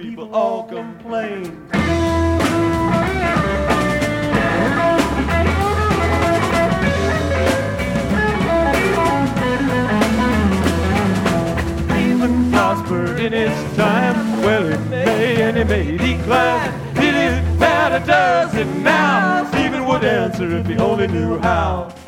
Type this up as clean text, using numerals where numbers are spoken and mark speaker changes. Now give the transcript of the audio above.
Speaker 1: people all complain. Stephen prospered in his time. Well, he may and he may decline. It matter, does it now? Stephen would answer if he only knew how.